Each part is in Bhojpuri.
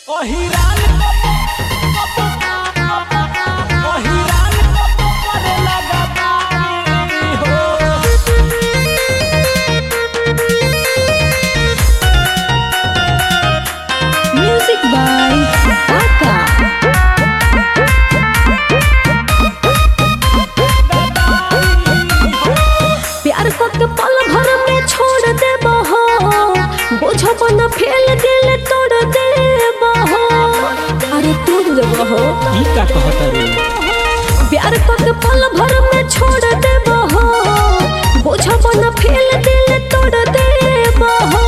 Music by Baka. प्यार को के पल भर में छोड़ दे बहो, बोझो बना फेल दिल तोड़ दे बहो। अरे तोड़ दे बहो, ई का कहत रे? प्यार को के पल भर में छोड़ दे बहो, बोझो बना फेल दिल तोड़ दे बहो।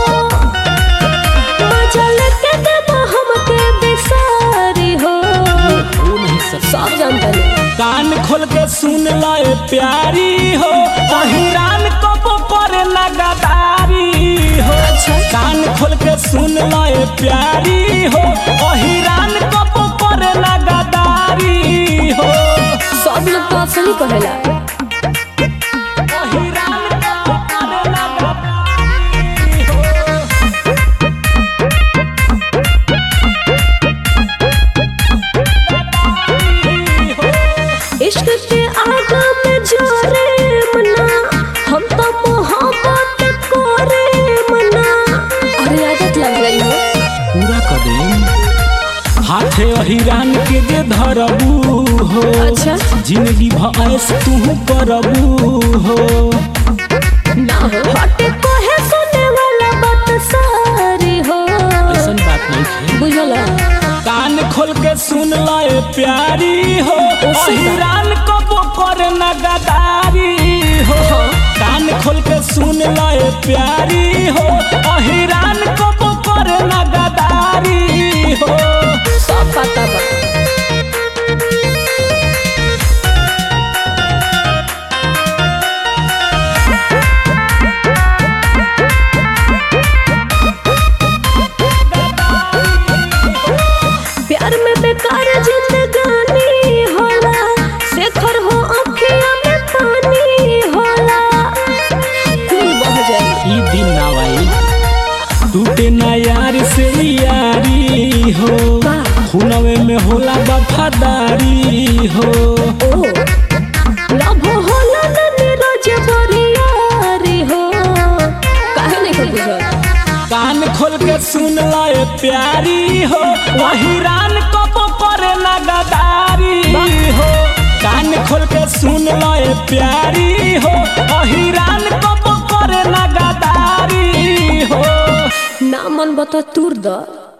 मजा लेके दे बहो हमके बिसारी हो, वो नहीं सब जानता है। कान खोल के सुन लाए प्यारी हो, अहिरान कबो करे लगातारी हो। कान खोल के सुन लाए प्यारी हो, अहिरान कबो करे लगातारी हो। सब लोग तो असली कहेला। अहिरान कबो करे लगातारी हो। इश्क के आग में जोरे मना, हम तो मोहब्बत कोरे मना। अरे आदत लग गई हो। पूरा कदम हाथे अहिरान के दे धरबू हो। अच्छा। जिंदगी भैस तू करबू हो। ना हो हटे को है सुने वाला बात सारी हो। ऐसन बात नहीं है। बुझला? कान खोल के सुन लाए प्यारी हो, अहिरान कबो करे नगदारी हो। कान खोल के सुन लाए प्यारी हो, अहिरान कबो करे नगदारी हो। सब पता बा। प्यार में बेकार जिंदगानी होला, शेखर हो आँखियों में पानी होला। खून बह जाए ई दिन ना आई टूटे ना यार से यारी हो। खुनवे में होला वफादारी हो। ओ लव होला न नीरज बरियारी हो। काहे नहीं को बुझल? कान खोल के सुन लाए प्यारी हो, अहिरान कबो करे नगदारी हो। कान खोल के सुन लाए प्यारी हो, अहिरान कबो करे नगदारी हो। ना मन बता तुर द।